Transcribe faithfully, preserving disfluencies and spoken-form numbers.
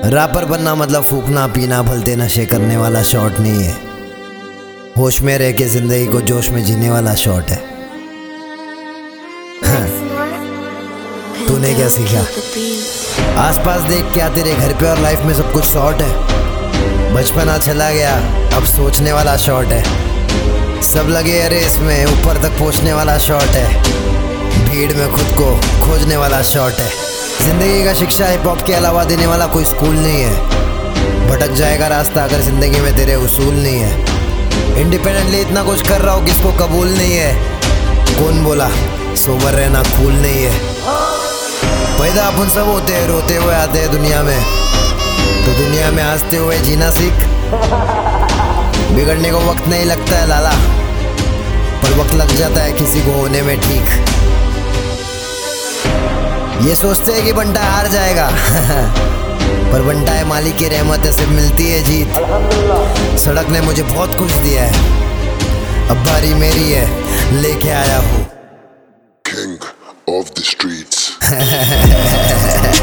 Wrapper बनना मतलब फूकना पीना भलते नशे करने वाला शॉट नहीं है। होश में रह के जिंदगी को जोश में जीने वाला शॉट है। तूने क्या सीखा? आसपास देख क्या तेरे घर पे और लाइफ में सब कुछ शॉर्ट है। बचपना चला गया अब सोचने वाला शॉट है। सब लगे अरे इसमें ऊपर तक पहुंचने वाला शॉट है। भीड़ में खुद को खोजने वाला शॉट है। जिंदगी का शिक्षा हिप हॉप के अलावा देने वाला कोई स्कूल नहीं है। भटक जाएगा रास्ता अगर जिंदगी में तेरे उसूल नहीं है। इंडिपेंडेंटली इतना कुछ कर रहा हो किसको कबूल नहीं है। कौन बोला सोबर रहना कूल नहीं है। पैदा अपन सब होते हैं, रोते हुए आते हैं दुनिया में, तो दुनिया में हंसते हुए जीना सीख। बिगड़ने को वक्त नहीं लगता है लाला, पर वक्त लग जाता है किसी को होने में ठीक। ये सोचते हैं कि बंटा हार जाएगा पर बंटा है मालिक की रहमत से मिलती है जीत। सड़क ने मुझे बहुत कुछ दिया है, अब बारी मेरी है, लेके आया हूँ King of the streets।